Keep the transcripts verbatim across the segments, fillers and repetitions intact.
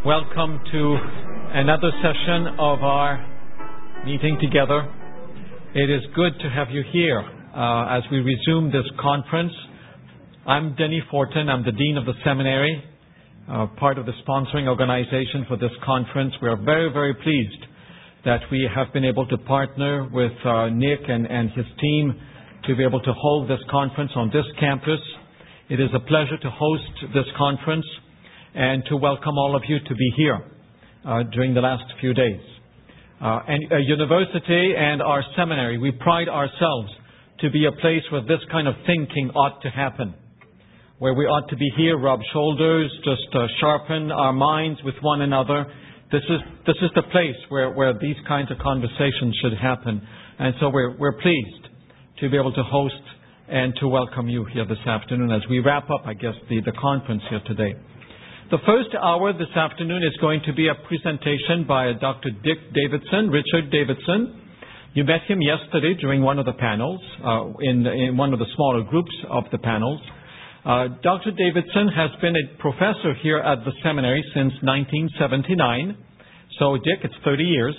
Welcome to another session of our meeting together. It is good to have you here uh, as we resume this conference. I'm Denny Fortin. I'm the Dean of the Seminary, uh, part of the sponsoring organization for this conference. We are very, very pleased that we have been able to partner with uh, Nick and, and his team to be able to hold this conference on this campus. It is a pleasure to host this conference and to welcome all of you to be here uh, during the last few days. Uh, and a university and our seminary, we pride ourselves to be a place where this kind of thinking ought to happen, where we ought to be here, rub shoulders, just uh, sharpen our minds with one another. This is this is the place where, where these kinds of conversations should happen. And so we're we're pleased to be able to host and to welcome you here this afternoon as we wrap up, I guess, the, the conference here today. The first hour this afternoon is going to be a presentation by Doctor Dick Davidson, Richard Davidson. You met him yesterday during one of the panels, uh, in, in one of the smaller groups of the panels. Uh, Doctor Davidson has been a professor here at the seminary since nineteen seventy-nine. So, Dick, it's thirty years.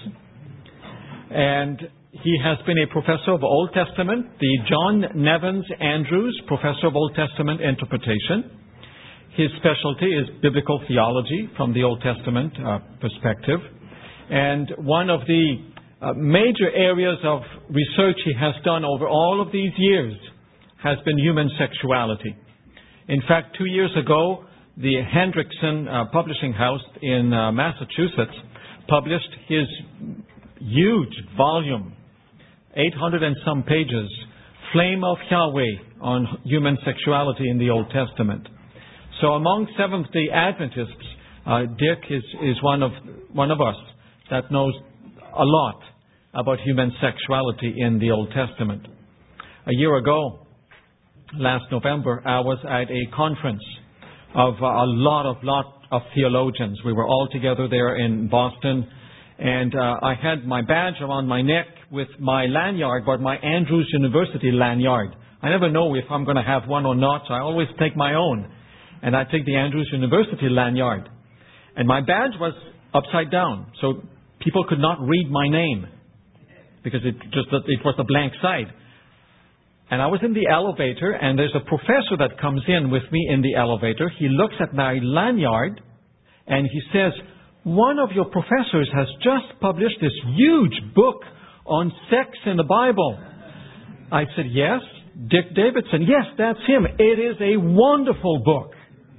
And he has been a professor of Old Testament, the John Nevins Andrews Professor of Old Testament Interpretation. His specialty is biblical theology from the Old Testament uh, perspective. And one of the uh, major areas of research he has done over all of these years has been human sexuality. In fact, two years ago, the Hendrickson uh, Publishing House in uh, Massachusetts published his huge volume, eight hundred and some pages, Flame of Yahweh on human sexuality in the Old Testament. So among Seventh-day Adventists, uh, Dick is, is one of one of us that knows a lot about human sexuality in the Old Testament. A year ago, last November, I was at a conference of uh, a lot of lot of theologians. We were all together there in Boston, and uh, I had my badge around my neck with my lanyard, but my Andrews University lanyard. I never know if I'm going to have one or not, so I always take my own. And I take the Andrews University lanyard. And my badge was upside down, so people could not read my name because it just it was a blank side. And I was in the elevator, and there's a professor that comes in with me in the elevator. He looks at my lanyard, and he says, "One of your professors has just published this huge book on sex in the Bible." I said, "Yes, Dick Davidson." "Yes, that's him. It is a wonderful book."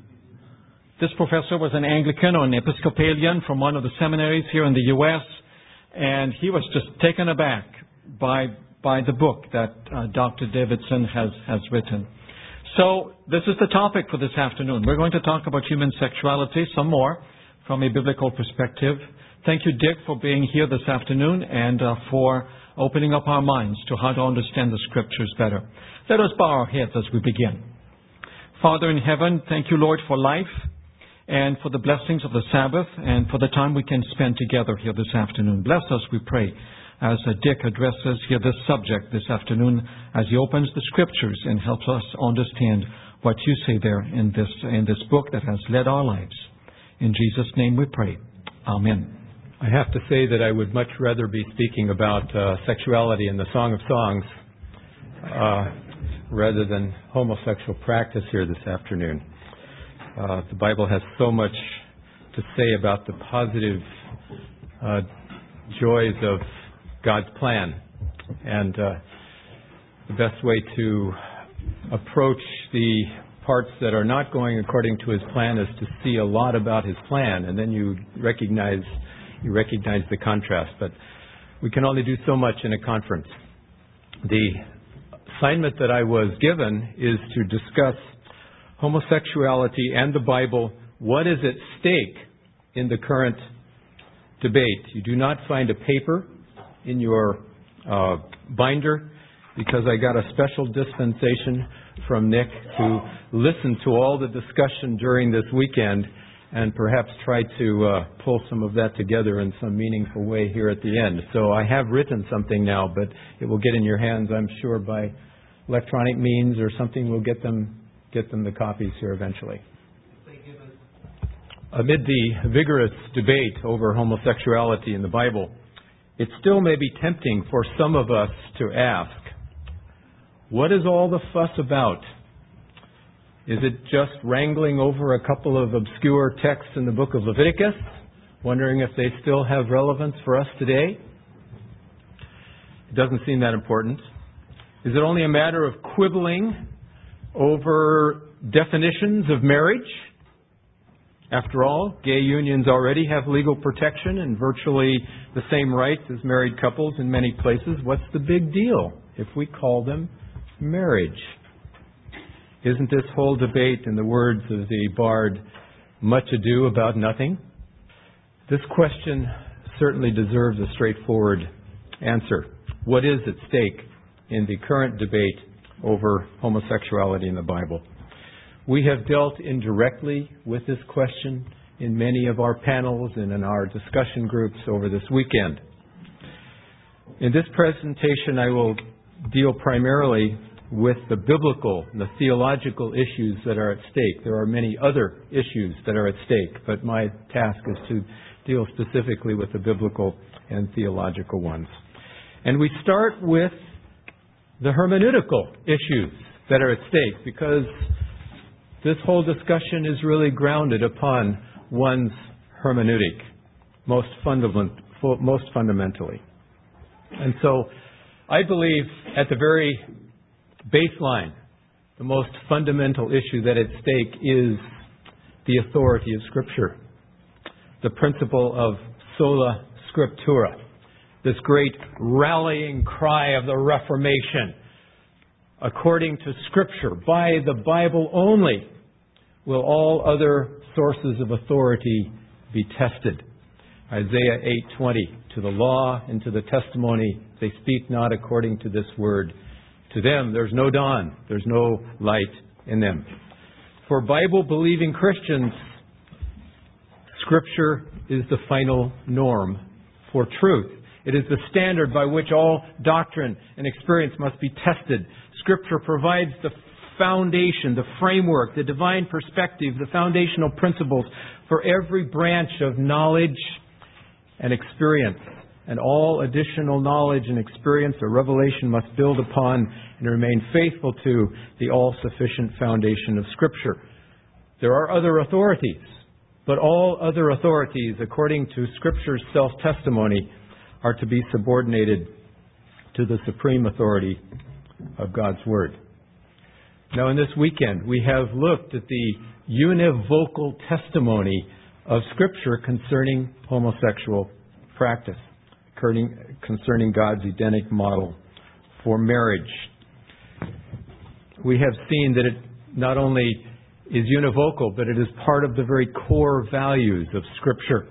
This professor was an Anglican or an Episcopalian from one of the seminaries here in the U S, and he was just taken aback by by the book that uh, Doctor Davidson has, has written. So this is the topic for this afternoon. We're going to talk about human sexuality some more from a biblical perspective. Thank you, Dick, for being here this afternoon and uh, for opening up our minds to how to understand the Scriptures better. Let us bow our heads as we begin. Father in heaven, thank you, Lord, for life, and for the blessings of the Sabbath, and for the time we can spend together here this afternoon. Bless us, we pray, as uh, Dick addresses here this subject this afternoon, as he opens the Scriptures and helps us understand what you say there in this in this book that has led our lives. In Jesus' name we pray. Amen. I have to say that I would much rather be speaking about uh, sexuality in the Song of Songs uh, rather than homosexual practice here this afternoon. Uh, the Bible has so much to say about the positive uh, joys of God's plan. And uh, the best way to approach the parts that are not going according to His plan is to see a lot about His plan, and then you recognize you recognize the contrast. But we can only do so much in a conference. The assignment that I was given is to discuss homosexuality and the Bible. What is at stake in the current debate? You do not find a paper in your uh, binder because I got a special dispensation from Nick to listen to all the discussion during this weekend and perhaps try to uh, pull some of that together in some meaningful way here at the end. So I have written something now, but it will get in your hands, I'm sure, by electronic means or something. We'll get them get them the copies here eventually. Amid the vigorous debate over homosexuality in the Bible, it still may be tempting for some of us to ask, what is all the fuss about? Is it just wrangling over a couple of obscure texts in the book of Leviticus, wondering if they still have relevance for us today? It doesn't seem that important. Is it only a matter of quibbling over definitions of marriage? After all, gay unions already have legal protection and virtually the same rights as married couples in many places. What's the big deal if we call them marriage? Isn't this whole debate, in the words of the bard, much ado about nothing? This question certainly deserves a straightforward answer. What is at stake in the current debate over homosexuality in the Bible? We have dealt indirectly with this question in many of our panels and in our discussion groups over this weekend. In this presentation, I will deal primarily with the biblical and the theological issues that are at stake. There are many other issues that are at stake, but my task is to deal specifically with the biblical and theological ones. And we start with the hermeneutical issues that are at stake, because this whole discussion is really grounded upon one's hermeneutic, most, fundament, most fundamentally. And so I believe at the very baseline, the most fundamental issue that at stake is the authority of Scripture, the principle of sola scriptura, this great rallying cry of the Reformation. According to Scripture, by the Bible only, will all other sources of authority be tested. Isaiah eight twenty, to the law and to the testimony, they speak not according to this word. To them there's no dawn, there's no light in them. For Bible-believing Christians, Scripture is the final norm for truth. It is the standard by which all doctrine and experience must be tested. Scripture provides the foundation, the framework, the divine perspective, the foundational principles for every branch of knowledge and experience. And all additional knowledge and experience or revelation must build upon and remain faithful to the all-sufficient foundation of Scripture. There are other authorities, but all other authorities, according to Scripture's self-testimony, are to be subordinated to the supreme authority of God's Word. Now, in this weekend, we have looked at the univocal testimony of Scripture concerning homosexual practice, concerning God's Edenic model for marriage. We have seen that it not only is univocal, but it is part of the very core values of Scripture.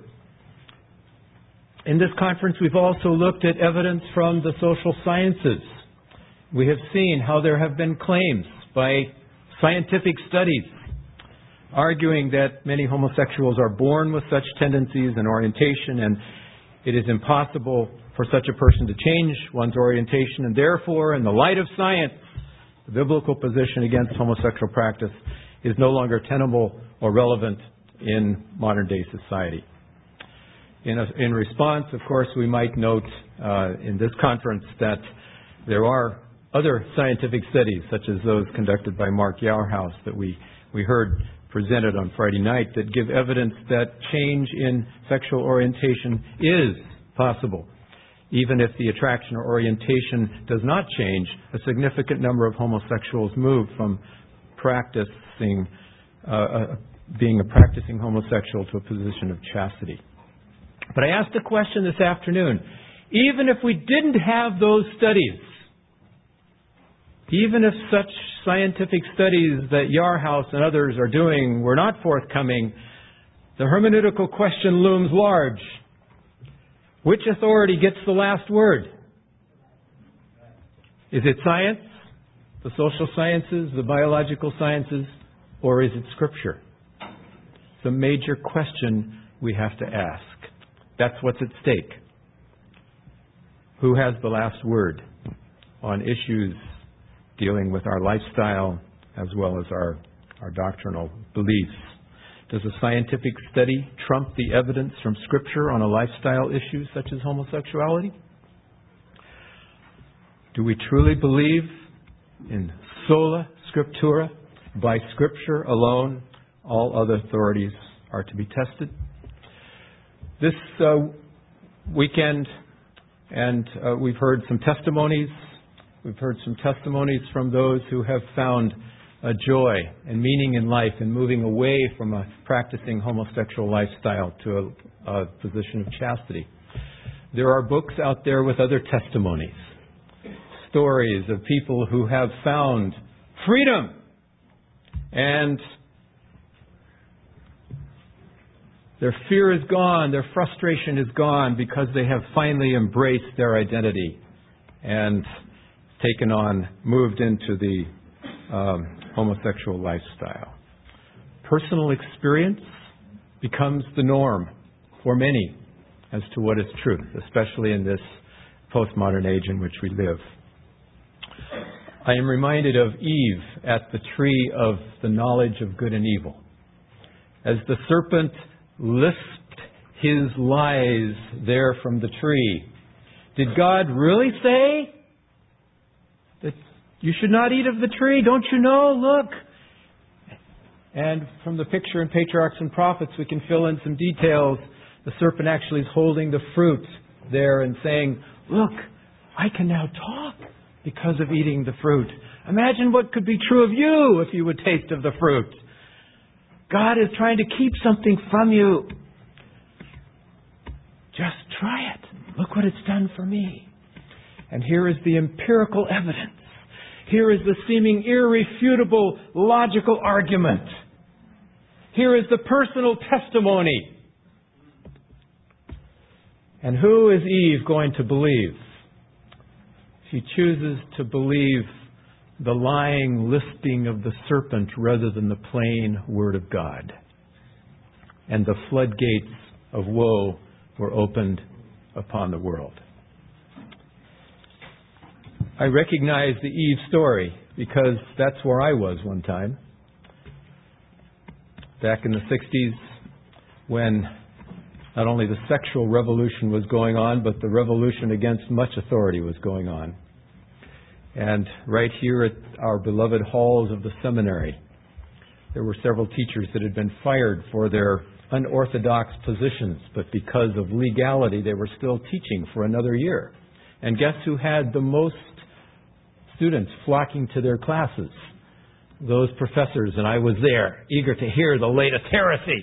In this conference, we've also looked at evidence from the social sciences. We have seen how there have been claims by scientific studies arguing that many homosexuals are born with such tendencies and orientation, and it is impossible for such a person to change one's orientation, and therefore, in the light of science, the biblical position against homosexual practice is no longer tenable or relevant in modern-day society. In, a, in response, of course, we might note uh, in this conference that there are other scientific studies, such as those conducted by Mark Yarhouse that we, we heard presented on Friday night, that give evidence that change in sexual orientation is possible. Even if the attraction or orientation does not change, a significant number of homosexuals move from practicing, uh, uh, being a practicing homosexual to a position of chastity. But I asked a question this afternoon. Even if we didn't have those studies, even if such scientific studies that Yarhouse and others are doing were not forthcoming, the hermeneutical question looms large. Which authority gets the last word? Is it science, the social sciences, the biological sciences, or is it Scripture? It's a major question we have to ask. That's what's at stake. Who has the last word on issues dealing with our lifestyle as well as our, our doctrinal beliefs? Does a scientific study trump the evidence from Scripture on a lifestyle issue such as homosexuality? Do we truly believe in sola scriptura, by Scripture alone, all other authorities are to be tested? This uh, weekend, and uh, we've heard some testimonies, we've heard some testimonies from those who have found a joy and meaning in life and moving away from a practicing homosexual lifestyle to a, a position of chastity. There are books out there with other testimonies, stories of people who have found freedom and their fear is gone, their frustration is gone because they have finally embraced their identity and taken on, moved into the um, homosexual lifestyle. Personal experience becomes the norm for many as to what is truth, especially in this postmodern age in which we live. I am reminded of Eve at the tree of the knowledge of good and evil. As the serpent lisped his lies there from the tree, did God really say that you should not eat of the tree? Don't you know? Look. And from the picture in Patriarchs and Prophets, we can fill in some details. The serpent actually is holding the fruit there and saying, look, I can now talk because of eating the fruit. Imagine what could be true of you if you would taste of the fruit. God is trying to keep something from you. Just try it. Look what it's done for me. And here is the empirical evidence. Here is the seeming irrefutable logical argument. Here is the personal testimony. And who is Eve going to believe? She chooses to believe the lying lisping of the serpent rather than the plain word of God. And the floodgates of woe were opened upon the world. I recognize the Eve story because that's where I was one time. Back in the sixties, when not only the sexual revolution was going on, but the revolution against much authority was going on. And right here at our beloved halls of the seminary, there were several teachers that had been fired for their unorthodox positions, but because of legality, they were still teaching for another year. And guess who had the most students flocking to their classes? Those professors, and I was there, eager to hear the latest heresy.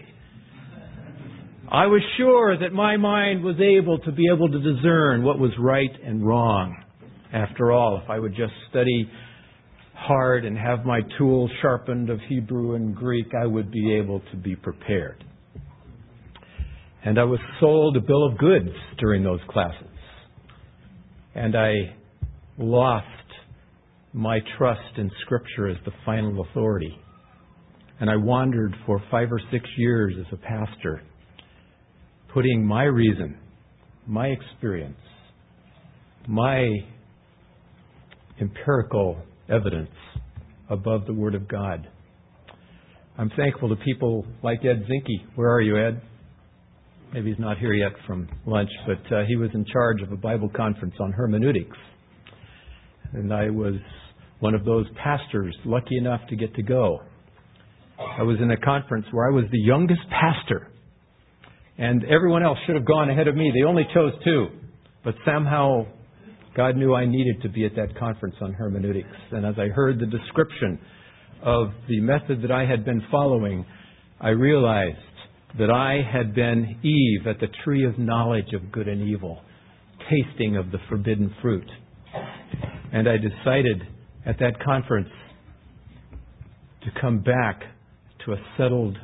I was sure that my mind was able to be able to discern what was right and wrong. After all, if I would just study hard and have my tools sharpened of Hebrew and Greek, I would be able to be prepared. And I was sold a bill of goods during those classes. And I lost my trust in Scripture as the final authority. And I wandered for five or six years as a pastor, putting my reason, my experience, my empirical evidence above the Word of God. I'm thankful to people like Ed Zinke. Where are you, Ed? Maybe he's not here yet from lunch, but uh, he was in charge of a Bible conference on hermeneutics. And I was one of those pastors lucky enough to get to go. I was in a conference where I was the youngest pastor. And everyone else should have gone ahead of me. They only chose two. But somehow God knew I needed to be at that conference on hermeneutics. And as I heard the description of the method that I had been following, I realized that I had been Eve at the tree of knowledge of good and evil, tasting of the forbidden fruit. And I decided at that conference to come back to a settled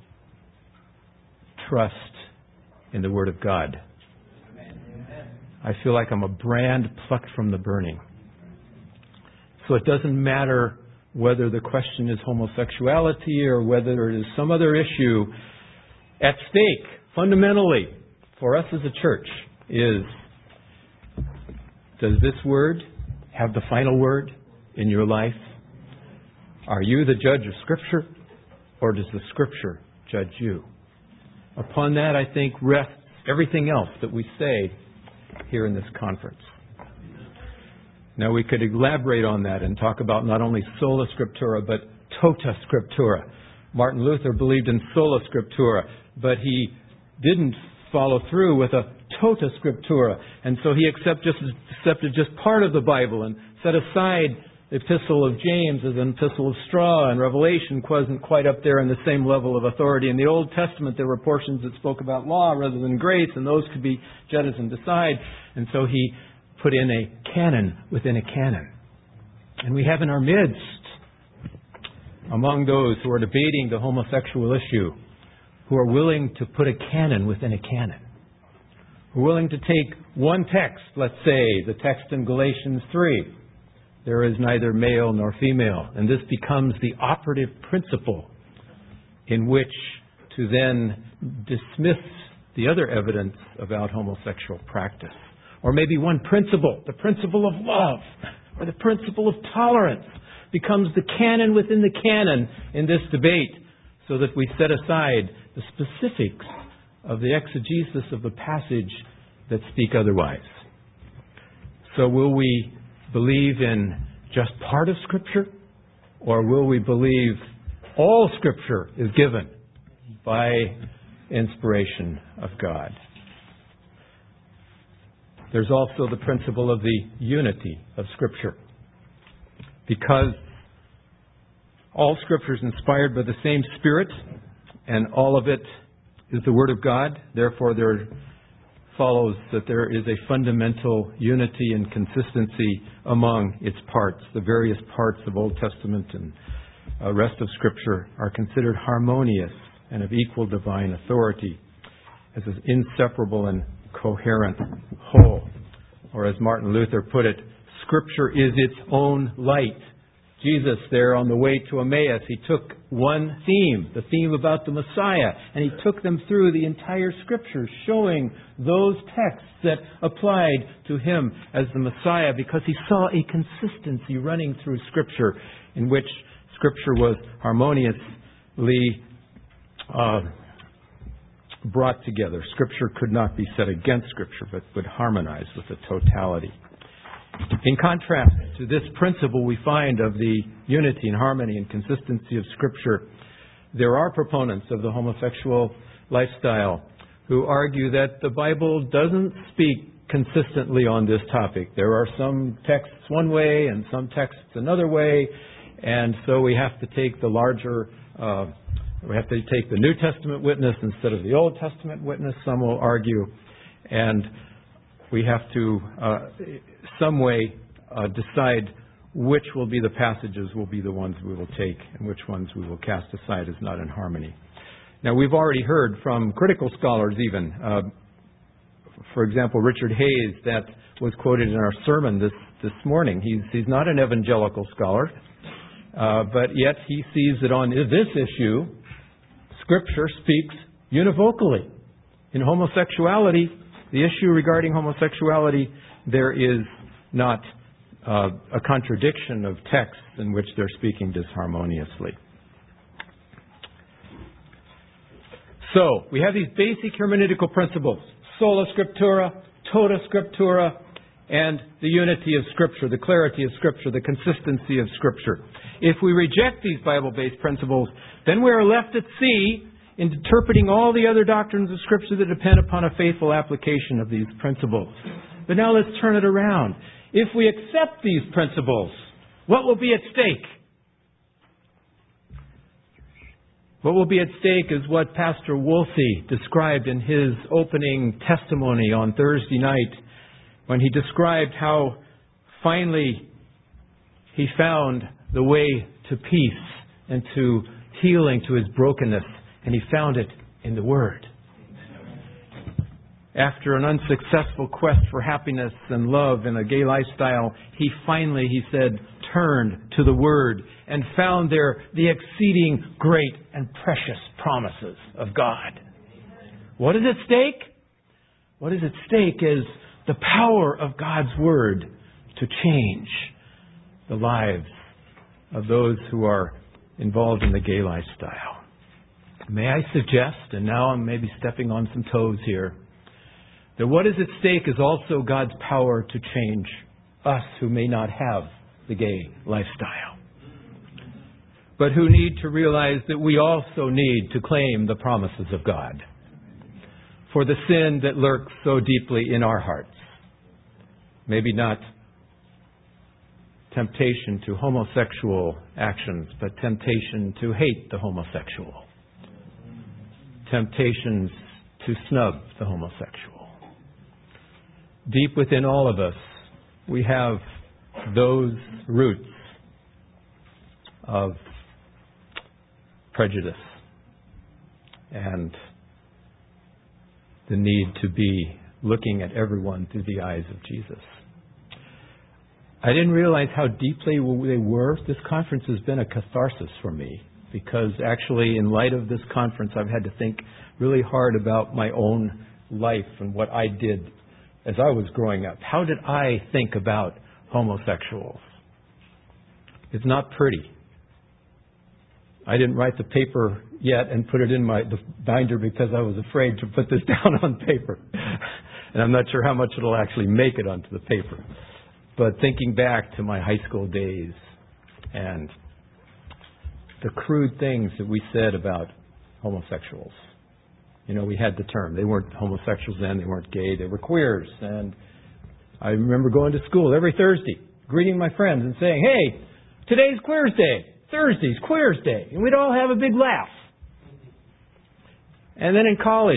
trust in the Word of God. I feel like I'm a brand plucked from the burning. So it doesn't matter whether the question is homosexuality or whether it is some other issue. At stake, fundamentally, for us as a church, is, does this Word have the final word in your life? Are you the judge of Scripture, or does the Scripture judge you. Upon that, I think, rests everything else that we say here in this conference. Now, we could elaborate on that and talk about not only sola scriptura, but tota scriptura. Martin Luther believed in sola scriptura, but he didn't follow through with a tota scriptura. And so he accept just, accepted just part of the Bible and set aside the Epistle of James as an epistle of straw, and Revelation wasn't quite up there in the same level of authority. In the Old Testament, there were portions that spoke about law rather than grace, and those could be jettisoned aside. And so he put in a canon within a canon. And we have in our midst, among those who are debating the homosexual issue, who are willing to put a canon within a canon. Who are willing to take one text, let's say, the text in Galatians three. There is neither male nor female. And this becomes the operative principle in which to then dismiss the other evidence about homosexual practice. Or maybe one principle, the principle of love, or the principle of tolerance, becomes the canon within the canon in this debate, so that we set aside the specifics of the exegesis of the passage that speak otherwise. So will we believe in just part of Scripture, or will we believe all Scripture is given by inspiration of God? There's also the principle of the unity of Scripture. Because all Scripture is inspired by the same Spirit, and all of it is the Word of God, therefore there follows that there is a fundamental unity and consistency among its parts. The various parts of Old Testament and uh, rest of Scripture are considered harmonious and of equal divine authority as an inseparable and coherent whole. Or as Martin Luther put it, Scripture is its own light. Jesus, there on the way to Emmaus, he took one theme, the theme about the Messiah, and he took them through the entire Scripture, showing those texts that applied to him as the Messiah, because he saw a consistency running through Scripture in which Scripture was harmoniously uh, brought together. Scripture could not be set against Scripture, but would harmonize with the totality. In contrast to this principle we find of the unity and harmony and consistency of Scripture, there are proponents of the homosexual lifestyle who argue that the Bible doesn't speak consistently on this topic. There are some texts one way and some texts another way, and so we have to take the larger, uh, we have to take the New Testament witness instead of the Old Testament witness, some will argue, and we have to, uh, some way, uh, decide which will be the passages will be the ones we will take and which ones we will cast aside as not in harmony. Now, we've already heard from critical scholars even, uh, for example, Richard Hayes, that was quoted in our sermon this, this morning. He's, he's not an evangelical scholar, uh, but yet he sees that on this issue, Scripture speaks univocally. In homosexuality, the issue regarding homosexuality, there is not uh, a contradiction of texts in which they're speaking disharmoniously. So, we have these basic hermeneutical principles: sola scriptura, tota scriptura, and the unity of Scripture, the clarity of Scripture, the consistency of Scripture. If we reject these Bible-based principles, then we are left at sea in interpreting all the other doctrines of Scripture that depend upon a faithful application of these principles. But now let's turn it around. If we accept these principles, what will be at stake? What will be at stake is what Pastor Wolsey described in his opening testimony on Thursday night, when he described how finally he found the way to peace and to healing to his brokenness. And he found it in the Word. After an unsuccessful quest for happiness and love in a gay lifestyle, he finally, he said, turned to the Word and found there the exceeding great and precious promises of God. What is at stake? What is at stake is the power of God's Word to change the lives of those who are involved in the gay lifestyle. may I suggest, and now I'm maybe stepping on some toes here, that what is at stake is also God's power to change us who may not have the gay lifestyle, but who need to realize that we also need to claim the promises of God for the sin that lurks so deeply in our hearts. Maybe not temptation to homosexual actions, but temptation to hate the homosexual. Temptations to snub the homosexual. Deep within all of us, we have those roots of prejudice and the need to be looking at everyone through the eyes of Jesus. I didn't realize how deeply they were. This conference has been a catharsis for me because actually in light of this conference I've had to think really hard about my own life and what I did as I was growing up. How did I think about homosexuals? It's not pretty. I didn't write the paper yet and put it in my the binder because I was afraid to put this down on paper. And I'm not sure how much it'll actually make it onto the paper. But thinking back to my high school days and the crude things that we said about homosexuals. You know, we had the term. They weren't homosexuals then. They weren't gay. They were queers. And I remember going to school every Thursday, greeting my friends and saying, hey, today's Queers Day. Thursday's Queers Day. And we'd all have a big laugh. And then in college,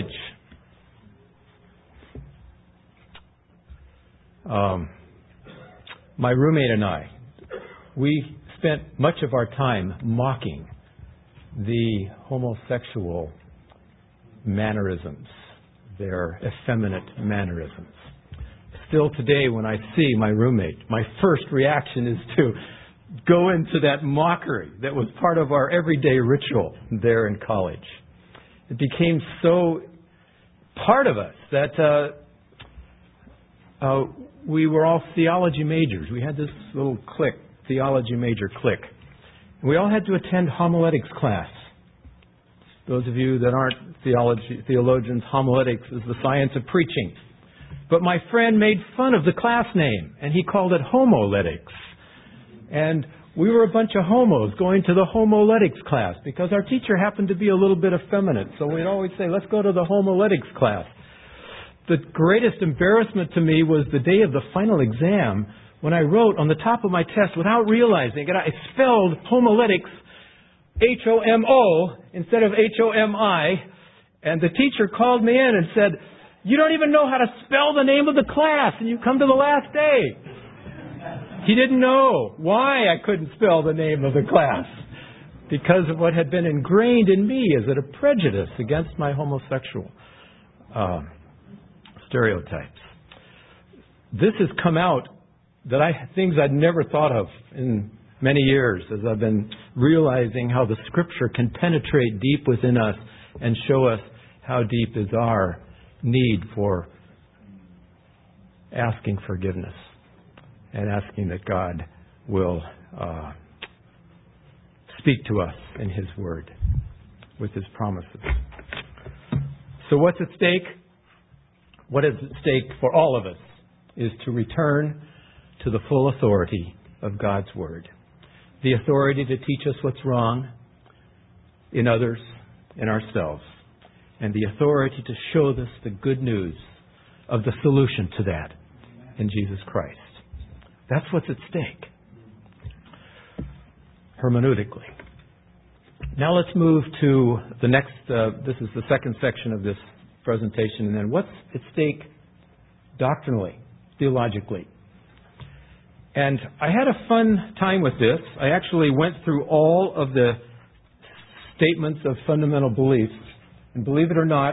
um, my roommate and I, we spent much of our time mocking the homosexual mannerisms, their effeminate mannerisms. Still today, when I see my roommate, my first reaction is to go into that mockery that was part of our everyday ritual there in college. It became so part of us that uh, uh, we were all theology majors. We had this little clique, theology major clique. And we all had to attend homiletics class. Those of you that aren't theology, theologians, homiletics is the science of preaching. But my friend made fun of the class name, and he called it homoletics. And we were a bunch of homos going to the homoletics class because our teacher happened to be a little bit effeminate. So we'd always say, let's go to the homoletics class. The greatest embarrassment to me was the day of the final exam when I wrote on the top of my test without realizing it, I spelled homiletics H O M O instead of H O M I. And the teacher called me in and said, you don't even know how to spell the name of the class and you come to the last day. He didn't know why I couldn't spell the name of the class because of what had been ingrained in me as a prejudice against my homosexual uh, stereotypes. This has come out that I things I'd never thought of in many years as I've been realizing how the Scripture can penetrate deep within us and show us how deep is our need for asking forgiveness and asking that God will uh, speak to us in His Word with His promises. So what's at stake? What is at stake for all of us is to return to the full authority of God's Word. The authority to teach us what's wrong in others, in ourselves. And the authority to show us the good news of the solution to that in Jesus Christ. That's what's at stake, hermeneutically. Now let's move to the next, uh, this is the second section of this presentation, and then what's at stake doctrinally, theologically. And I had a fun time with this. I actually went through all of the statements of fundamental beliefs, and believe it or not,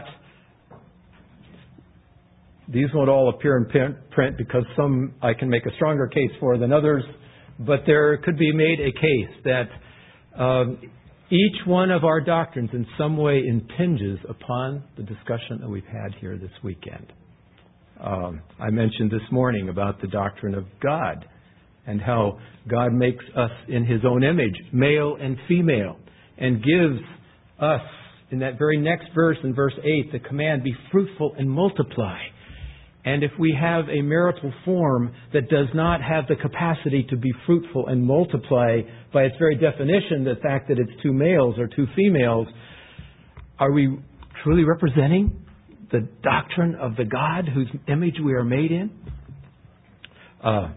these won't all appear in print because some I can make a stronger case for than others, but there could be made a case that um, each one of our doctrines in some way impinges upon the discussion that we've had here this weekend. Um, I mentioned this morning about the doctrine of God and how God makes us in His own image, male and female, and gives us in that very next verse, in verse eight, the command, be fruitful and multiply. And if we have a marital form that does not have the capacity to be fruitful and multiply, by its very definition, the fact that it's two males or two females, are we truly representing the doctrine of the God whose image we are made in? Uh,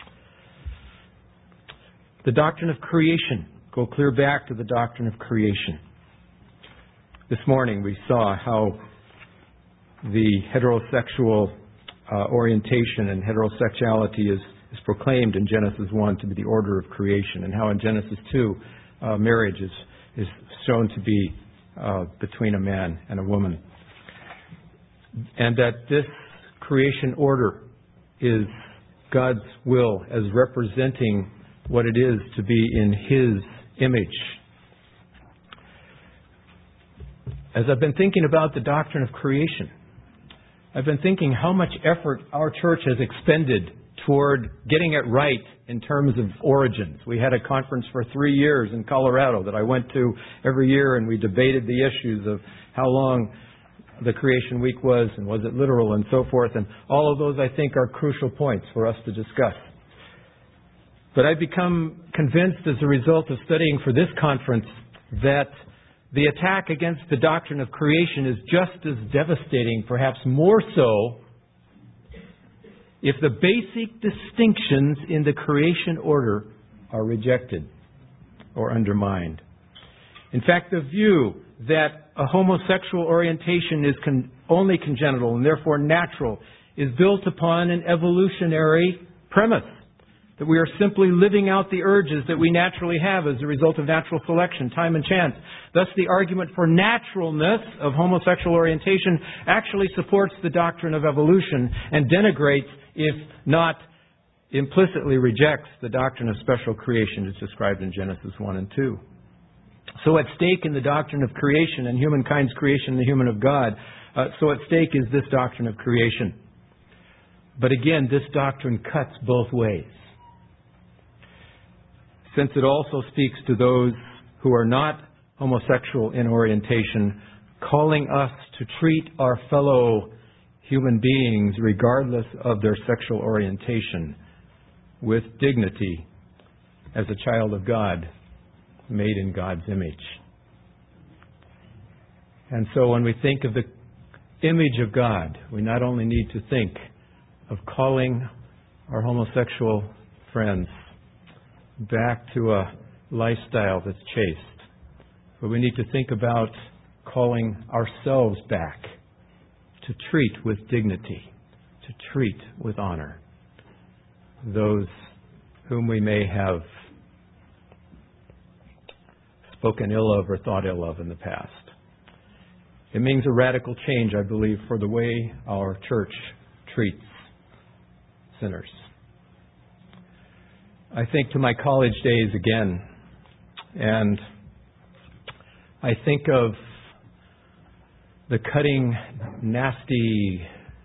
the doctrine of creation. Go clear back to the doctrine of creation. This morning we saw how the heterosexual uh, orientation and heterosexuality is, is proclaimed in Genesis one to be the order of creation, and how in Genesis two uh, marriage is, is shown to be uh, between a man and a woman. And that this creation order is God's will as representing what it is to be in His image. As I've been thinking about the doctrine of creation, I've been thinking how much effort our church has expended toward getting it right in terms of origins. We had a conference for three years in Colorado that I went to every year, and we debated the issues of how long the creation week was, and was it literal, and so forth. And all of those, I think, are crucial points for us to discuss. But I've become convinced as a result of studying for this conference that the attack against the doctrine of creation is just as devastating, perhaps more so, if the basic distinctions in the creation order are rejected or undermined. In fact, the view that a homosexual orientation is con- only congenital and therefore natural is built upon an evolutionary premise. That we are simply living out the urges that we naturally have as a result of natural selection, time and chance. Thus, the argument for naturalness of homosexual orientation actually supports the doctrine of evolution and denigrates, if not implicitly rejects, the doctrine of special creation as described in Genesis one and two. So at stake in the doctrine of creation and humankind's creation, the human of God, uh, so at stake is this doctrine of creation. But again, this doctrine cuts both ways. Since it also speaks to those who are not homosexual in orientation, calling us to treat our fellow human beings, regardless of their sexual orientation, with dignity as a child of God, made in God's image. And so when we think of the image of God, we not only need to think of calling our homosexual friends back to a lifestyle that's chaste, but we need to think about calling ourselves back to treat with dignity, to treat with honor those whom we may have spoken ill of or thought ill of in the past. It means a radical change, I believe, for the way our church treats sinners. I think to my college days again, and I think of the cutting, nasty,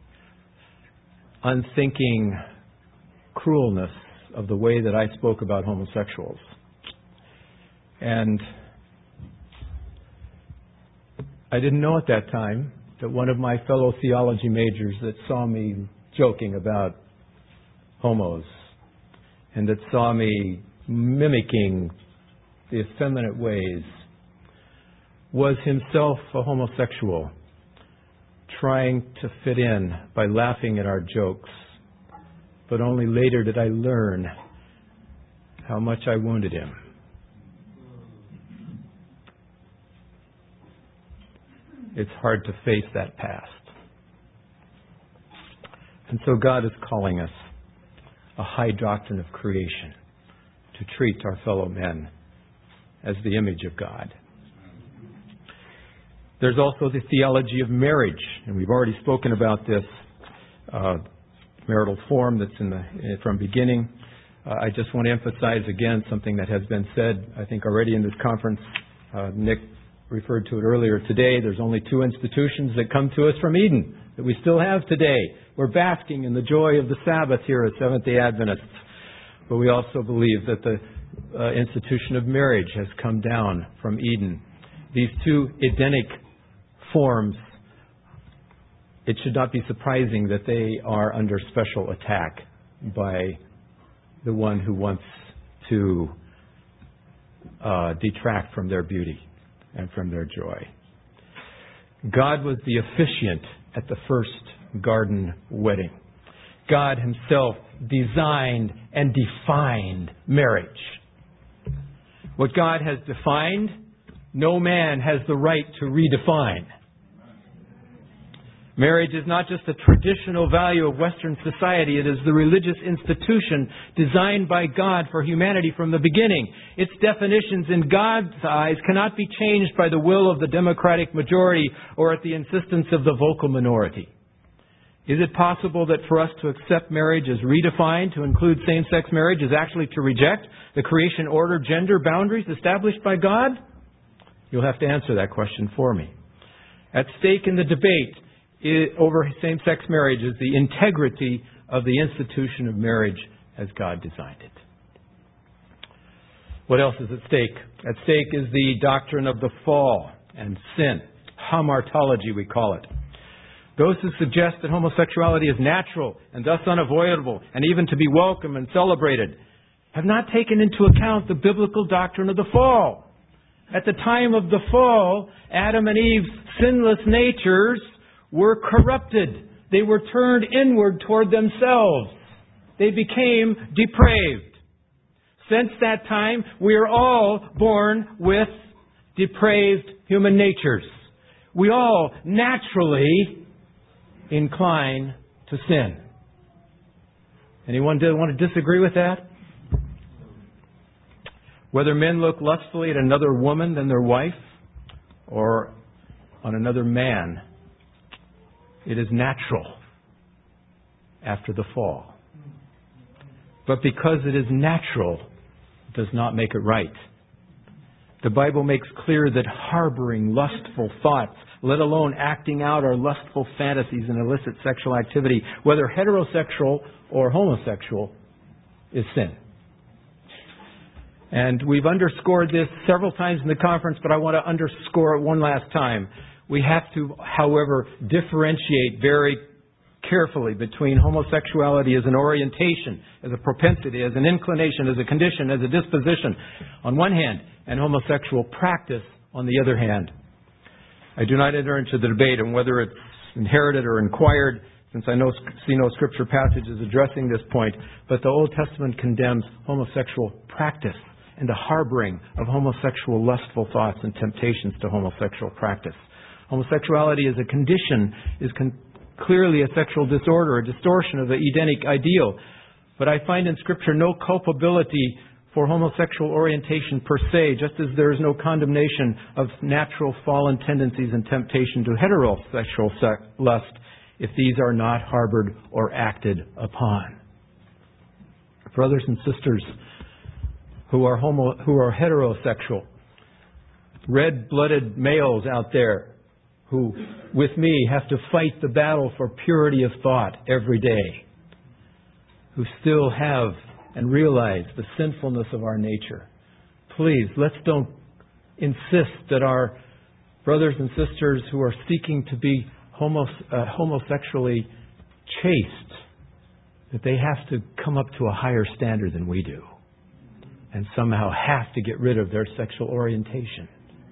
unthinking cruelness of the way that I spoke about homosexuals. And I didn't know at that time that one of my fellow theology majors that saw me joking about homos and that saw me mimicking the effeminate ways was himself a homosexual, trying to fit in by laughing at our jokes. But only later did I learn how much I wounded him. It's hard to face that past. And so God is calling us a high doctrine of creation, to treat our fellow men as the image of God. There's also the theology of marriage, and we've already spoken about this uh, marital form that's in the from beginning. Uh, I just want to emphasize again something that has been said, I think, already in this conference. Uh, Nick referred to it earlier today. There's only two institutions that come to us from Eden that we still have today. We're basking in the joy of the Sabbath here at Seventh-day Adventists. But we also believe that the uh, institution of marriage has come down from Eden. these two Edenic forms, it should not be surprising that they are under special attack by the one who wants to uh, detract from their beauty and from their joy. God was the officiant at the first garden wedding. God Himself designed and defined marriage. What God has defined, no man has the right to redefine. Marriage is not just a traditional value of Western society. It is the religious institution designed by God for humanity from the beginning. Its definitions in God's eyes cannot be changed by the will of the democratic majority or at the insistence of the vocal minority. Is it possible that for us to accept marriage as redefined to include same-sex marriage is actually to reject the creation order gender boundaries established by God? You'll have to answer that question for me. At stake in the debate over same-sex marriage is the integrity of the institution of marriage as God designed it. What else is at stake? At stake is the doctrine of the fall and sin. Hamartology, we call it. Those who suggest that homosexuality is natural and thus unavoidable and even to be welcome and celebrated have not taken into account the biblical doctrine of the fall. At the time of the fall, Adam and Eve's sinless natures were corrupted. They were turned inward toward themselves. They became depraved. Since that time, we are all born with depraved human natures. We all naturally incline to sin. Anyone want to disagree with that? Whether men look lustfully at another woman than their wife or on another man, it is natural after the fall. But because it is natural, it does not make it right. The Bible makes clear that harboring lustful thoughts, let alone acting out our lustful fantasies and illicit sexual activity, whether heterosexual or homosexual, is sin. And we've underscored this several times in the conference, but I want to underscore it one last time. We have to, however, differentiate very carefully between homosexuality as an orientation, as a propensity, as an inclination, as a condition, as a disposition, on one hand, and homosexual practice on the other hand. I do not enter into the debate on whether it's inherited or acquired, since I know, see no scripture passages addressing this point, but the Old Testament condemns homosexual practice and the harboring of homosexual lustful thoughts and temptations to homosexual practice. Homosexuality as a condition is con- clearly a sexual disorder, a distortion of the Edenic ideal. But I find in Scripture no culpability for homosexual orientation per se, just as there is no condemnation of natural fallen tendencies and temptation to heterosexual lust if these are not harbored or acted upon. Brothers and sisters who are homo, who are heterosexual, red-blooded males out there who, with me, have to fight the battle for purity of thought every day, who still have and realize the sinfulness of our nature. Please, let's don't insist that our brothers and sisters who are seeking to be homo, uh, homosexually chaste, that they have to come up to a higher standard than we do and somehow have to get rid of their sexual orientation.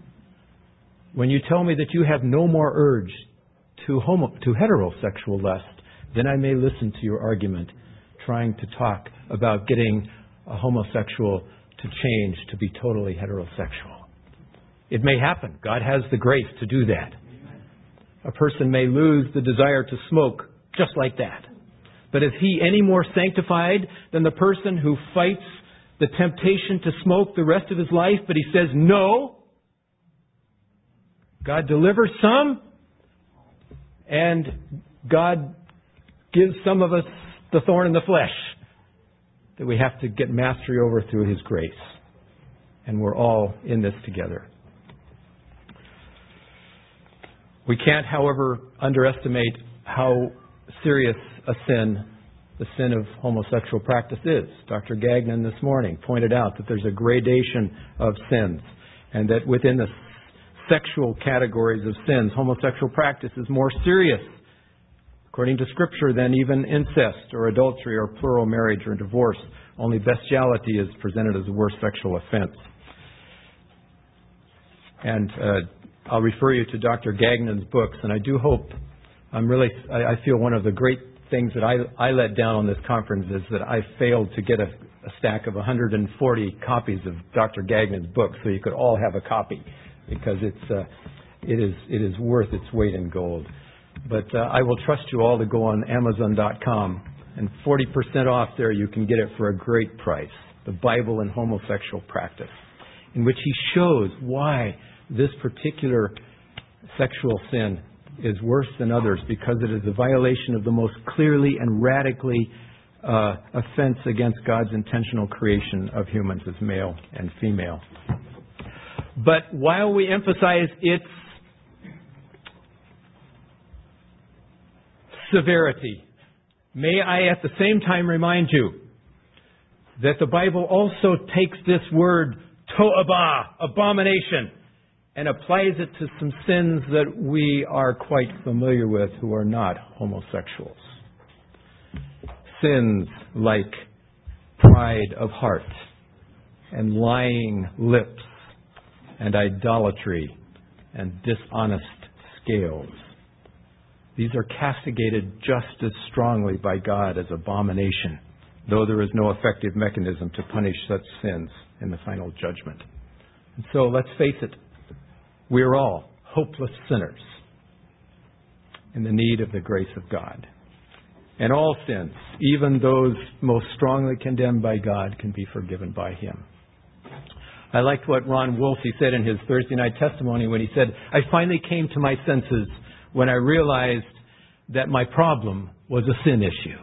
When you tell me that you have no more urge to homo, to heterosexual lust, then I may listen to your argument trying to talk about getting a homosexual to change to be totally heterosexual. It may happen. God has the grace to do that. A person may lose the desire to smoke just like that. But is he any more sanctified than the person who fights the temptation to smoke the rest of his life, but he says no? God delivers some, and God gives some of us the thorn in the flesh that we have to get mastery over through His grace. And we're all in this together. We can't, however, underestimate how serious a sin the sin of homosexual practice is. Doctor Gagnon this morning pointed out that there's a gradation of sins, and that within the sexual categories of sins. Homosexual practice is more serious, according to Scripture, than even incest or adultery or plural marriage or divorce. Only bestiality is presented as a worse sexual offense. And uh, I'll refer you to Doctor Gagnon's books, and I do hope, I'm really, I, I feel one of the great things that I, I let down on this conference is that I failed to get a, a stack of one hundred forty copies of Doctor Gagnon's books so you could all have a copy, because it's uh, it is it is worth its weight in gold. But uh, I will trust you all to go on Amazon dot com, and forty percent off there you can get it for a great price. The Bible and Homosexual Practice, in which he shows why this particular sexual sin is worse than others, because it is a violation of the most clearly and radically uh, offense against God's intentional creation of humans as male and female. But while we emphasize its severity, may I at the same time remind you that the Bible also takes this word to'abah, abomination, and applies it to some sins that we are quite familiar with who are not homosexuals. Sins like pride of heart and lying lips and idolatry and dishonest scales. These are castigated just as strongly by God as abomination, though there is no effective mechanism to punish such sins in the final judgment. And so let's face it, we are all hopeless sinners in the need of the grace of God. And all sins, even those most strongly condemned by God, can be forgiven by Him. I liked what Ron Wolfe said in his Thursday night testimony when he said, I finally came to my senses when I realized that my problem was a sin issue.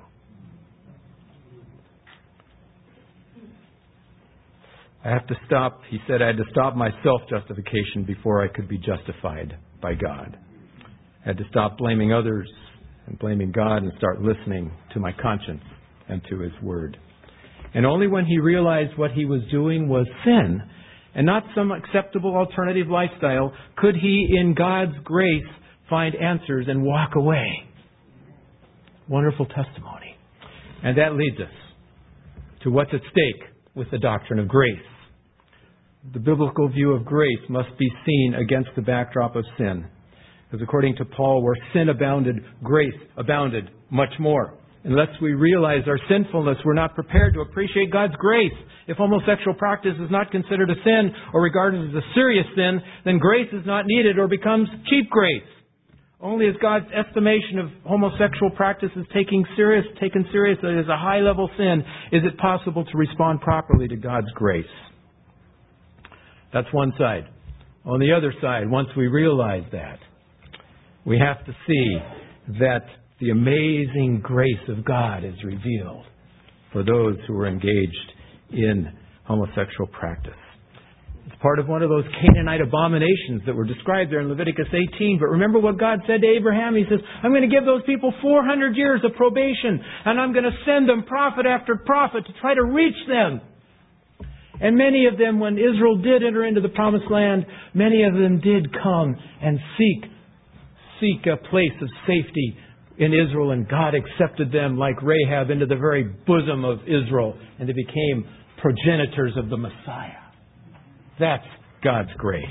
I have to stop, he said, I had to stop my self-justification before I could be justified by God. I had to stop blaming others and blaming God and start listening to my conscience and to His Word. And only when he realized what he was doing was sin and not some acceptable alternative lifestyle could he, in God's grace, find answers and walk away. Wonderful testimony. And that leads us to what's at stake with the doctrine of grace. The biblical view of grace must be seen against the backdrop of sin. Because according to Paul, where sin abounded, grace abounded much more. Unless we realize our sinfulness, we're not prepared to appreciate God's grace. If homosexual practice is not considered a sin or regarded as a serious sin, then grace is not needed or becomes cheap grace. Only as God's estimation of homosexual practice is taking serious, taken seriously as a high-level sin, is it possible to respond properly to God's grace. That's one side. On the other side, once we realize that, we have to see that the amazing grace of God is revealed for those who are engaged in homosexual practice. It's part of one of those Canaanite abominations that were described there in Leviticus eighteen. But remember what God said to Abraham. He says, I'm going to give those people four hundred years of probation, and I'm going to send them prophet after prophet to try to reach them. And many of them, when Israel did enter into the promised land, many of them did come and seek, seek a place of safety in Israel, and God accepted them like Rahab into the very bosom of Israel, and they became progenitors of the Messiah. That's God's grace.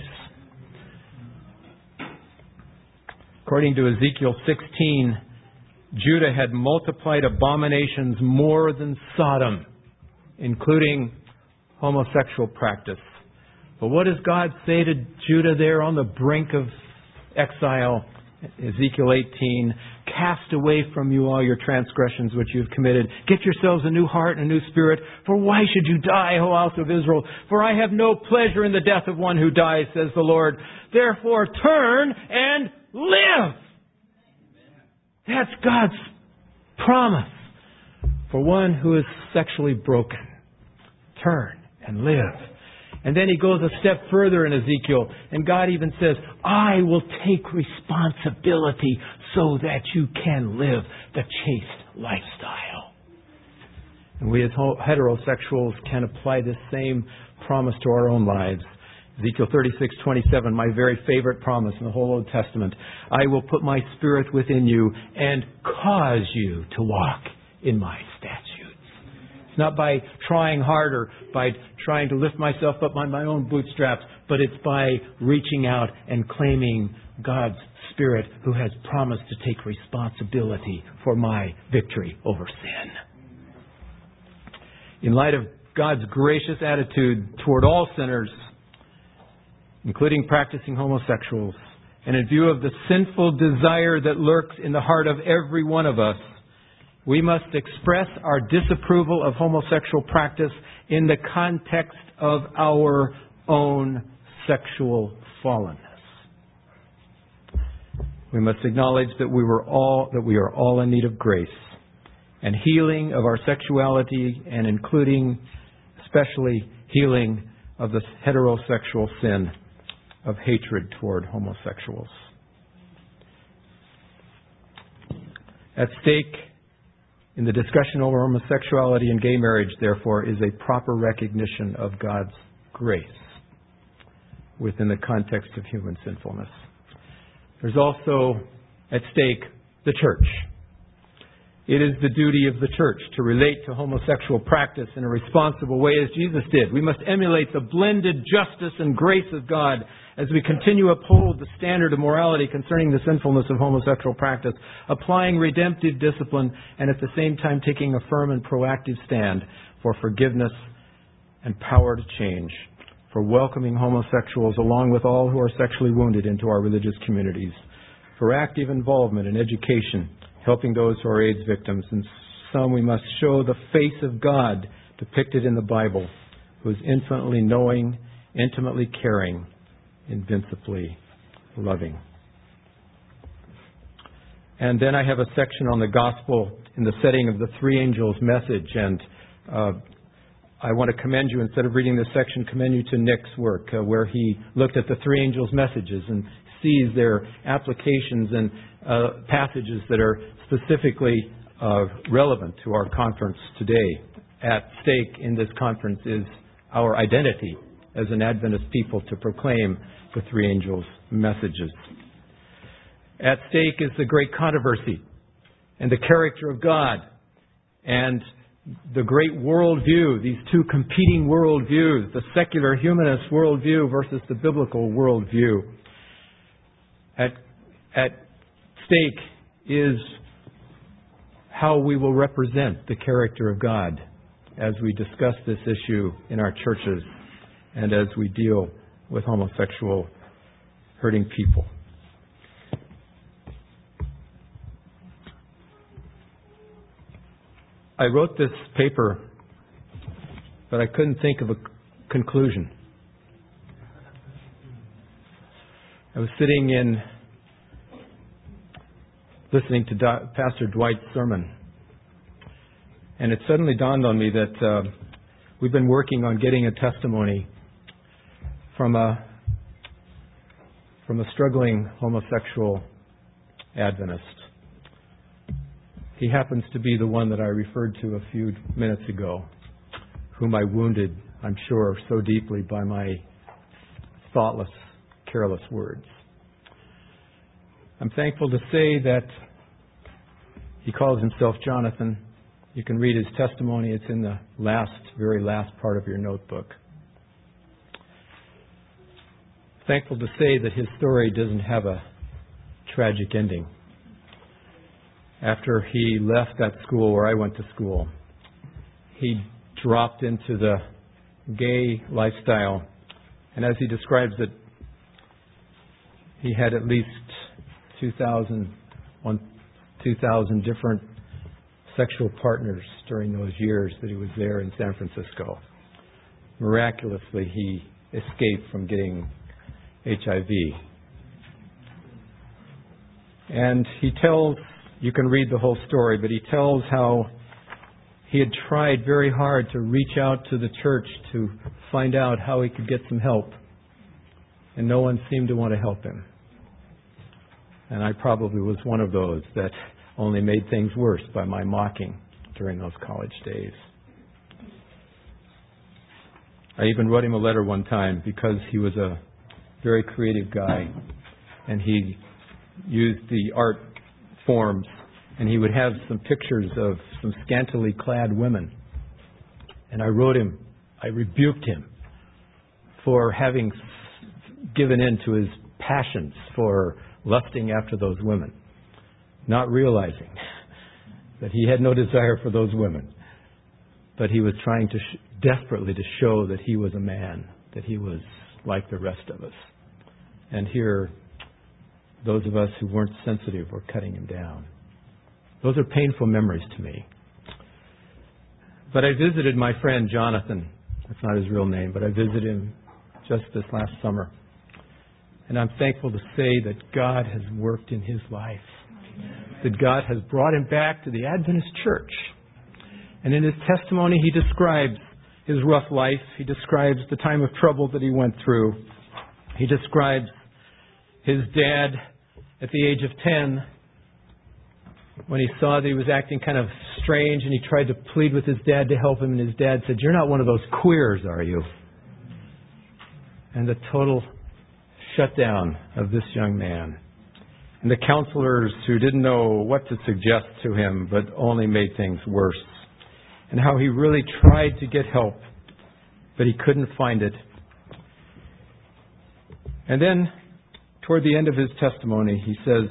According to Ezekiel sixteen, Judah had multiplied abominations more than Sodom, including homosexual practice. But what does God say to Judah there on the brink of exile? Ezekiel eighteen, cast away from you all your transgressions which you have committed. Get yourselves a new heart and a new spirit. For why should you die, O house of Israel? For I have no pleasure in the death of one who dies, says the Lord. Therefore turn and live. That's God's promise for one who is sexually broken. Turn and live. And then he goes a step further in Ezekiel, and God even says, I will take responsibility so that you can live the chaste lifestyle. And we as heterosexuals can apply this same promise to our own lives Ezekiel thirty-six twenty-seven, my very favorite promise in the whole Old Testament. I will put my Spirit within you and cause you to walk in my statutes. It's not by trying harder, by trying to lift myself up on my own bootstraps, but it's by reaching out and claiming God's Spirit who has promised to take responsibility for my victory over sin. In light of God's gracious attitude toward all sinners, including practicing homosexuals, and in view of the sinful desire that lurks in the heart of every one of us, we must express our disapproval of homosexual practice in the context of our own sexual fallenness. We must acknowledge that we were all that we are all in need of grace and healing of our sexuality, and including especially healing of the heterosexual sin of hatred toward homosexuals. At stake in the discussion over homosexuality and gay marriage, therefore, is a proper recognition of God's grace within the context of human sinfulness. There's also at stake the church. It is the duty of the church to relate to homosexual practice in a responsible way as Jesus did. We must emulate the blended justice and grace of God as we continue to uphold the standard of morality concerning the sinfulness of homosexual practice, applying redemptive discipline, and at the same time taking a firm and proactive stand for forgiveness and power to change, for welcoming homosexuals along with all who are sexually wounded into our religious communities, for active involvement in education, helping those who are AIDS victims. And some we must show the face of God depicted in the Bible, who is infinitely knowing, intimately caring, invincibly loving. And then I have a section on the gospel in the setting of the three angels' message. And uh, I want to commend you, instead of reading this section, commend you to Nick's work, uh, where he looked at the three angels' messages and sees their applications and uh, passages that are specifically uh, relevant to our conference today. At stake in this conference is our identity as an Adventist people to proclaim the three angels' messages. At stake is the great controversy and the character of God and the great worldview, these two competing worldviews, the secular humanist worldview versus the biblical worldview. At, at stake is how we will represent the character of God as we discuss this issue in our churches and as we deal with homosexual hurting people. I wrote this paper, but I couldn't think of a conclusion. I was sitting in, listening to Do- Pastor Dwight's sermon, and it suddenly dawned on me that uh, we've been working on getting a testimony from a from a struggling homosexual Adventist. He happens to be the one that I referred to a few minutes ago, whom I wounded, I'm sure, so deeply by my thoughtless, careless words. I'm thankful to say that he calls himself Jonathan. You can read his testimony. It's in the last, very last part of your notebook. Thankful to say that his story doesn't have a tragic ending. After he left that school where I went to school, he dropped into the gay lifestyle. And as he describes it, he had at least two thousand, two thousand different sexual partners during those years that he was there in San Francisco. Miraculously, he escaped from getting H I V. And he tells, you can read the whole story, but he tells how he had tried very hard to reach out to the church to find out how he could get some help. And no one seemed to want to help him. And I probably was one of those that only made things worse by my mocking during those college days. I even wrote him a letter one time because he was a very creative guy, and he used the art forms, and he would have some pictures of some scantily clad women. And I wrote him, I rebuked him for having given in to his passions for lusting after those women, not realizing that he had no desire for those women, but he was trying to sh- desperately to show that he was a man, that he was like the rest of us. And here, those of us who weren't sensitive were cutting him down. Those are painful memories to me. But I visited my friend Jonathan. That's not his real name, but I visited him just this last summer. And I'm thankful to say that God has worked in his life. That God has brought him back to the Adventist church. And in his testimony, he describes his rough life. He describes the time of trouble that he went through. He describes his dad at the age of ten, when he saw that he was acting kind of strange, and he tried to plead with his dad to help him, and his dad said, "You're not one of those queers, are you?" And the total shutdown of this young man. And the counselors who didn't know what to suggest to him, but only made things worse. And how he really tried to get help, but he couldn't find it. And then, toward the end of his testimony, he says,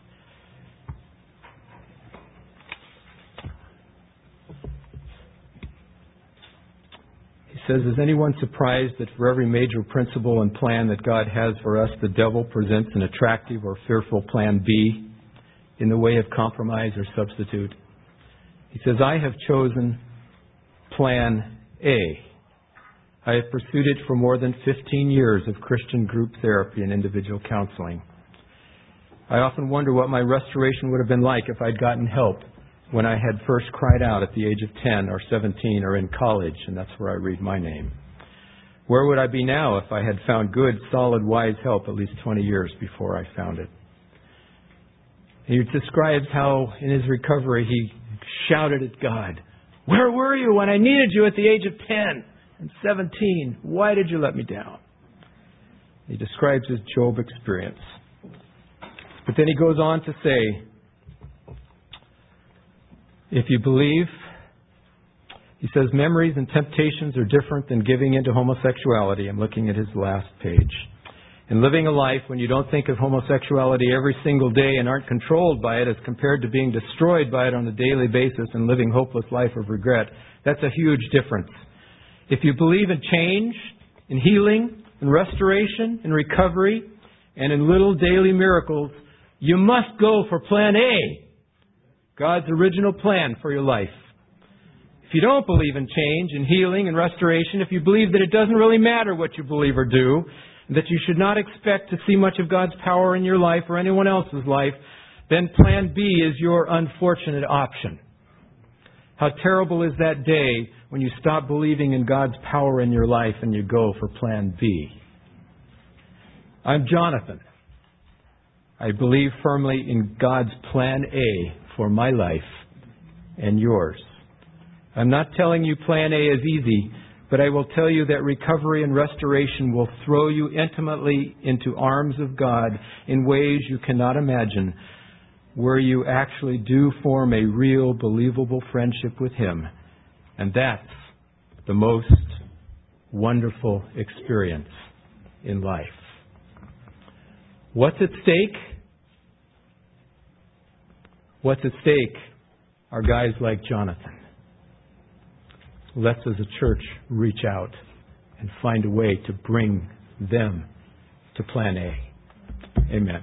He says, "Is anyone surprised that for every major principle and plan that God has for us, the devil presents an attractive or fearful plan B in the way of compromise or substitute?" He says, "I have chosen plan A. I have pursued it for more than fifteen years of Christian group therapy and individual counseling. I often wonder what my restoration would have been like if I'd gotten help when I had first cried out at the age of ten or seventeen or in college, and that's where I read my name. Where would I be now if I had found good, solid, wise help at least twenty years before I found it?" He describes how in his recovery he shouted at God, "Where were you when I needed you at the age of ten and seventeen? Why did you let me down?" He describes his Job experience. But then he goes on to say, if you believe, he says, memories and temptations are different than giving into homosexuality. I'm looking at his last page. And living a life when you don't think of homosexuality every single day and aren't controlled by it as compared to being destroyed by it on a daily basis and living a hopeless life of regret, that's a huge difference. If you believe in change, in healing, in restoration, in recovery, and in little daily miracles, you must go for plan A, God's original plan for your life. If you don't believe in change and healing and restoration, if you believe that it doesn't really matter what you believe or do, that you should not expect to see much of God's power in your life or anyone else's life, then plan B is your unfortunate option. How terrible is that day when you stop believing in God's power in your life and you go for plan B. I'm Jonathan. I believe firmly in God's plan A for my life and yours. I'm not telling you plan A is easy, but I will tell you that recovery and restoration will throw you intimately into arms of God in ways you cannot imagine, where you actually do form a real, believable friendship with Him. And that's the most wonderful experience in life. What's at stake? What's at stake are guys like Jonathan. Let's, as a church, reach out and find a way to bring them to plan A. Amen.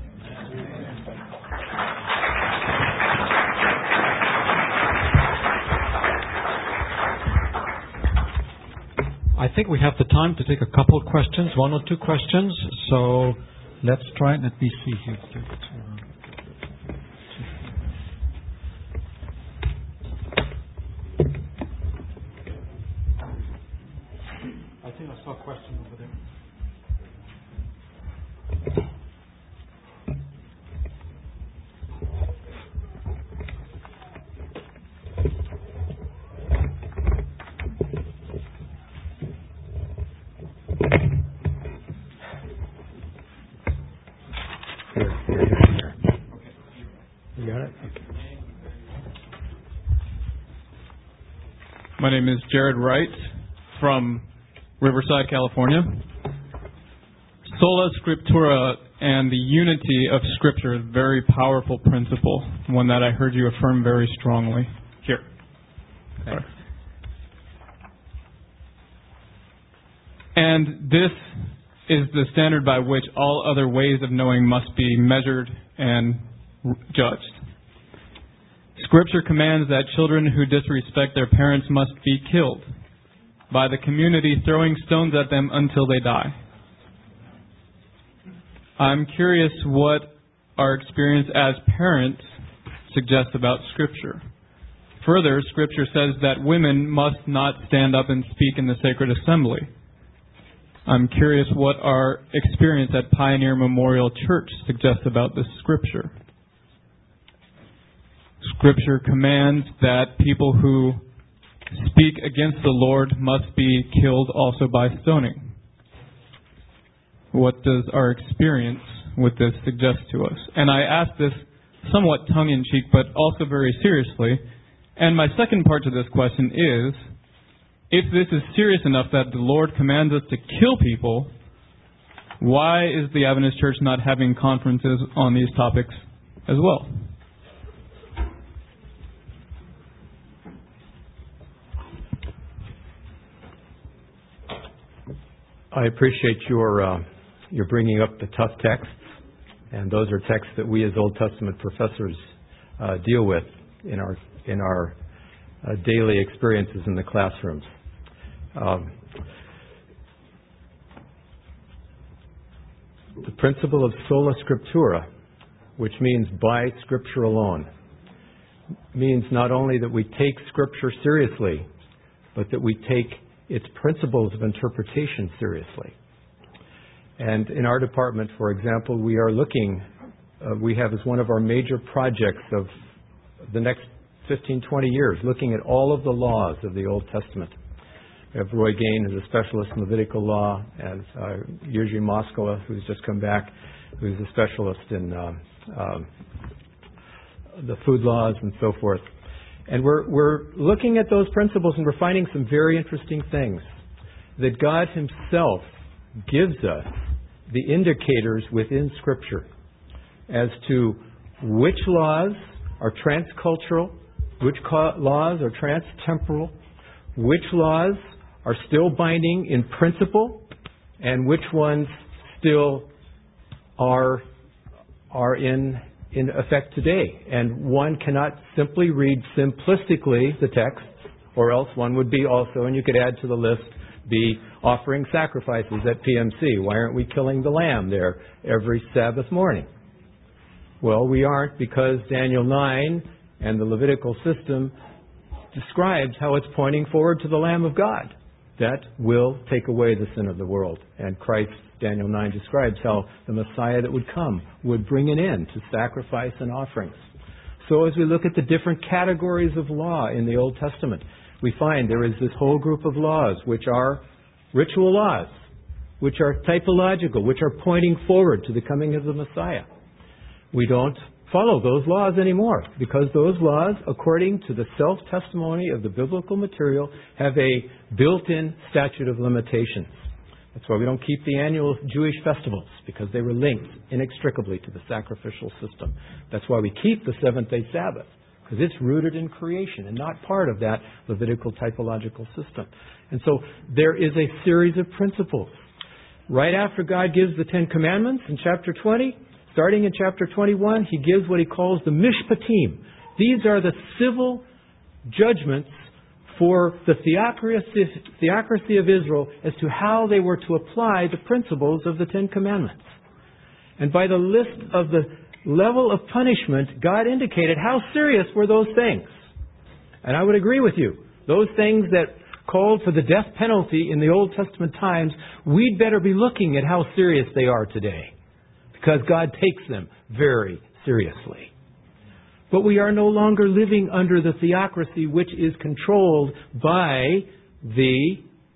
I think we have the time to take a couple of questions, one or two questions. So let's try. Let me see here. I think I saw a question over there. My name is Jared Wright from Riverside, California. Sola Scriptura and the unity of Scripture is a very powerful principle, one that I heard you affirm very strongly here. Thanks. And this is the standard by which all other ways of knowing must be measured and judged. Scripture commands that children who disrespect their parents must be killed by the community throwing stones at them until they die. I'm curious what our experience as parents suggests about Scripture. Further, Scripture says that women must not stand up and speak in the sacred assembly. I'm curious what our experience at Pioneer Memorial Church suggests about this Scripture. Scripture commands that people who speak against the Lord must be killed also by stoning. What does our experience with this suggest to us? And I ask this somewhat tongue-in-cheek, but also very seriously. And my second part to this question is, if this is serious enough that the Lord commands us to kill people, why is the Adventist Church not having conferences on these topics as well? I appreciate your uh, your bringing up the tough texts, and those are texts that we as Old Testament professors uh, deal with in our in our uh, daily experiences in the classrooms. Um, the principle of sola scriptura, which means by Scripture alone, means not only that we take Scripture seriously, but that we take its principles of interpretation seriously. And in our department, for example, we are looking, uh, we have as one of our major projects of the next fifteen, twenty years, looking at all of the laws of the Old Testament. We have Roy Gain, who's a specialist in Levitical law, and uh, Jerzy Moskala, who's just come back, who's a specialist in uh, uh, the food laws and so forth. And we're we're looking at those principles, and we're finding some very interesting things. That God Himself gives us the indicators within Scripture as to which laws are transcultural, which laws are transtemporal, which laws are still binding in principle, and which ones still are are in in effect today. And one cannot simply read simplistically the text, or else one would be also, and you could add to the list, be offering sacrifices at P M C. Why aren't we killing the lamb there every Sabbath morning? Well, we aren't, because Daniel nine and the Levitical system describes how it's pointing forward to the Lamb of God that will take away the sin of the world. And Christ, Daniel nine describes how the Messiah that would come would bring an end to sacrifice and offerings. So as we look at the different categories of law in the Old Testament, we find there is this whole group of laws which are ritual laws, which are typological, which are pointing forward to the coming of the Messiah. We don't follow those laws anymore, because those laws, according to the self-testimony of the biblical material, have a built-in statute of limitations. That's why we don't keep the annual Jewish festivals, because they were linked inextricably to the sacrificial system. That's why we keep the seventh-day Sabbath, because it's rooted in creation and not part of that Levitical typological system. And so there is a series of principles. Right after God gives the Ten Commandments in chapter twenty, starting in chapter twenty-one, He gives what He calls the Mishpatim. These are the civil judgments for the theocracy, theocracy of Israel as to how they were to apply the principles of the Ten Commandments. And by the list of the level of punishment, God indicated how serious were those things. And I would agree with you. Those things that called for the death penalty in the Old Testament times, we'd better be looking at how serious they are today, because God takes them very seriously. But we are no longer living under the theocracy which is controlled by the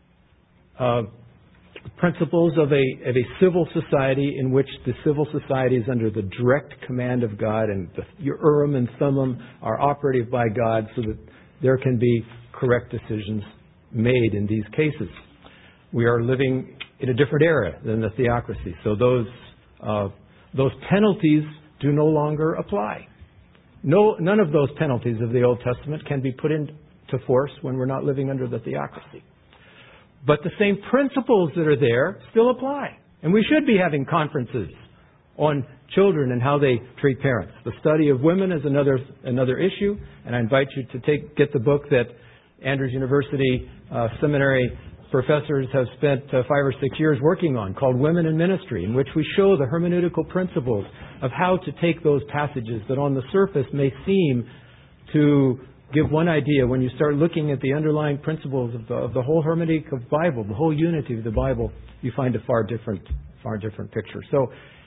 uh, principles of a, of a civil society, in which the civil society is under the direct command of God, and the Urim and Thummim are operative by God, so that there can be correct decisions made in these cases. We are living in a different era than the theocracy, so those uh, those penalties do no longer apply. No, none of those penalties of the Old Testament can be put into force when we're not living under the theocracy. But the same principles that are there still apply. And we should be having conferences on children and how they treat parents. The study of women is another another issue, and I invite you to take get the book that Andrews University uh, Seminary professors have spent uh, five or six years working on, called Women in Ministry, in which we show the hermeneutical principles of how to take those passages that on the surface may seem to give one idea. When you start looking at the underlying principles of the, of the whole hermeneutic of the Bible, the whole unity of the Bible, you find a far different, far different picture. So,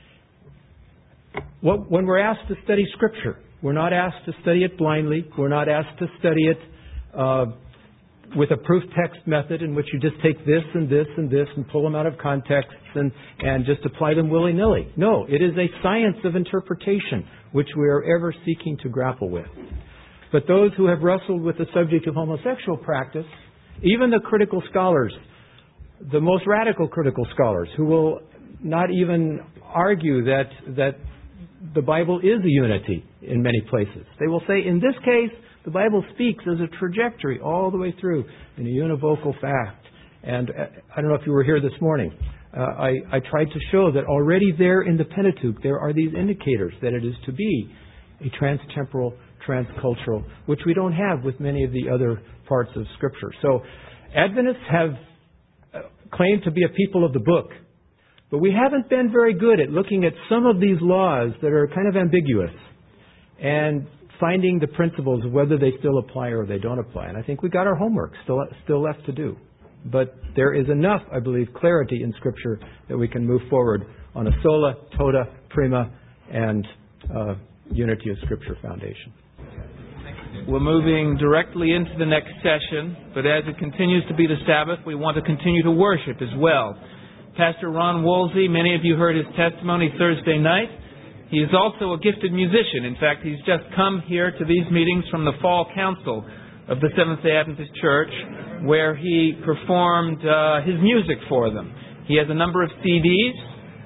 what, when we're asked to study Scripture, we're not asked to study it blindly. We're not asked to study it uh, with a proof text method in which you just take this and this and this and pull them out of context and, and just apply them willy-nilly. No, it is a science of interpretation which we are ever seeking to grapple with. But those who have wrestled with the subject of homosexual practice, even the critical scholars, the most radical critical scholars, who will not even argue that that the Bible is a unity in many places. They will say, in this case, the Bible speaks as a trajectory all the way through in a univocal fact. And I don't know if you were here this morning. Uh, I, I tried to show that already there in the Pentateuch there are these indicators that it is to be a transtemporal, transcultural, which we don't have with many of the other parts of Scripture. So Adventists have claimed to be a people of the book, but we haven't been very good at looking at some of these laws that are kind of ambiguous and finding the principles of whether they still apply or they don't apply. And I think we got our homework still still left to do. But there is enough, I believe, clarity in Scripture that we can move forward on a sola, tota, prima, and uh, unity of Scripture foundation. We're moving directly into the next session, but as it continues to be the Sabbath, we want to continue to worship as well. Pastor Ron Woolsey, many of you heard his testimony Thursday night. He is also a gifted musician. In fact, he's just come here to these meetings from the Fall Council of the Seventh-day Adventist Church, where he performed uh, his music for them. He has a number of C Ds.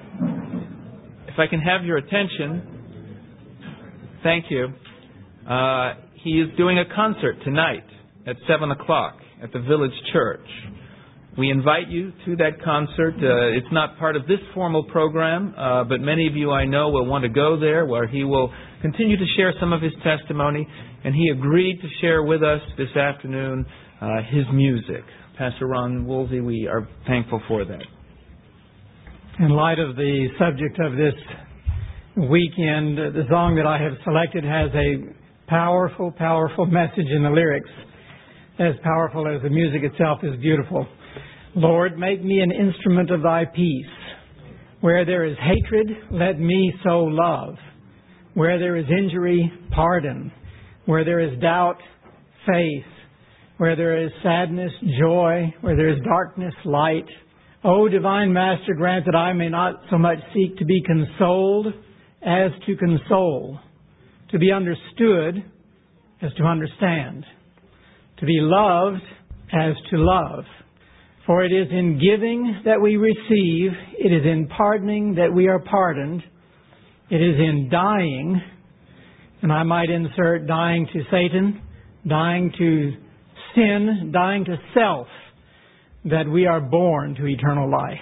If I can have your attention, thank you. Uh, he is doing a concert tonight at seven o'clock at the Village Church. We invite you to that concert. Uh, it's not part of this formal program, uh, but many of you I know will want to go there, where he will continue to share some of his testimony, and he agreed to share with us this afternoon uh, his music. Pastor Ron Woolsey, we are thankful for that. In light of the subject of this weekend, the song that I have selected has a powerful, powerful message in the lyrics, as powerful as the music itself is beautiful. Lord, make me an instrument of thy peace. Where there is hatred, let me sow love. Where there is injury, pardon. Where there is doubt, faith. Where there is sadness, joy. Where there is darkness, light. O divine Master, grant that I may not so much seek to be consoled as to console, to be understood as to understand, to be loved as to love. For it is in giving that we receive, it is in pardoning that we are pardoned, it is in dying, and I might insert dying to Satan, dying to sin, dying to self, that we are born to eternal life.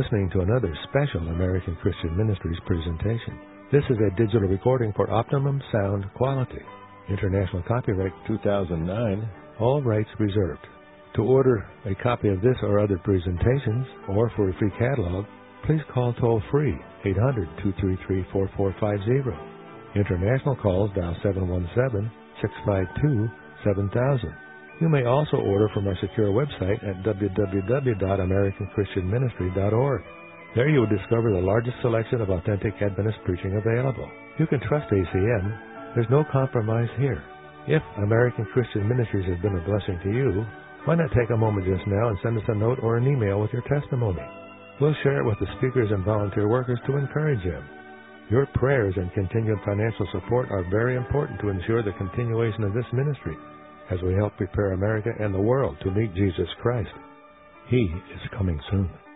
listening to another special American Christian Ministries presentation. This is a digital recording for optimum sound quality. International copyright two thousand nine, all rights reserved. To order a copy of this or other presentations, or for a free catalog, please call toll-free eight hundred, two three three, four four five zero. International calls dial seven one seven, six five two, seven thousand. You may also order from our secure website at w w w dot american christian ministry dot org. There you will discover the largest selection of authentic Adventist preaching available. You can trust A C M. There's no compromise here. If American Christian Ministries has been a blessing to you, why not take a moment just now and send us a note or an email with your testimony? We'll share it with the speakers and volunteer workers to encourage them. Your prayers and continued financial support are very important to ensure the continuation of this ministry as we help prepare America and the world to meet Jesus Christ. He is coming soon.